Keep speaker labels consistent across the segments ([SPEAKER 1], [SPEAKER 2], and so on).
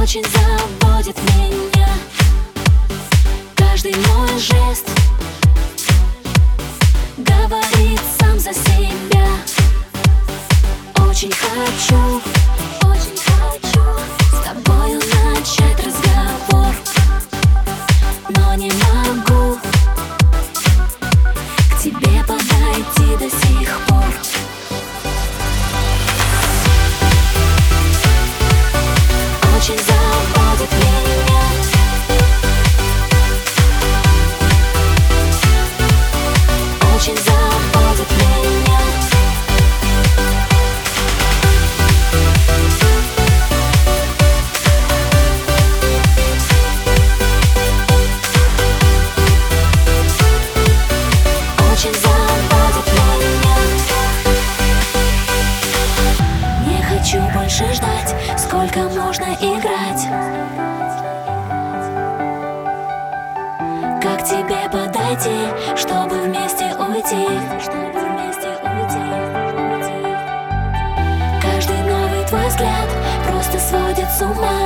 [SPEAKER 1] Очень заводит меня каждый мой жест, говорит сам за себя. Очень хочу с тобою начать разговор, но не могу к тебе подойти до сих пор. Очень заводит меня очень заводит меня. Очень заводит меня. Не хочу больше ждать, сколько можно играть. Как тебе подойти, чтобы вместе уйти? Каждый новый твой взгляд просто сводит с ума.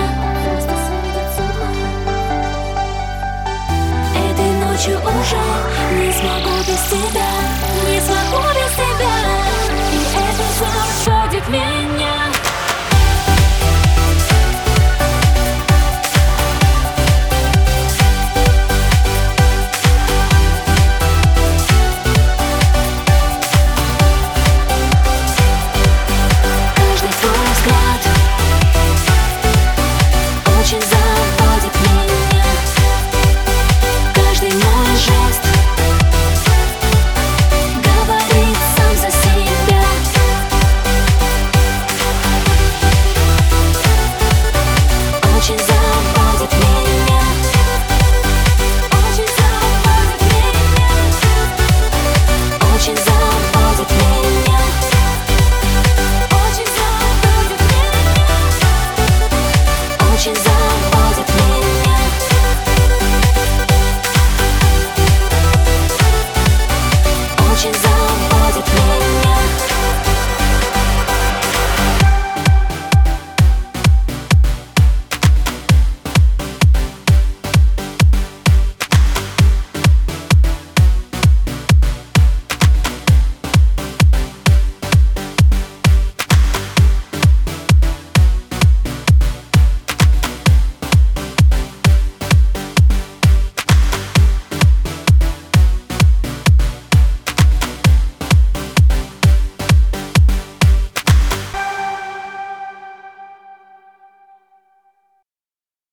[SPEAKER 1] Этой ночью уже не смогу без тебя.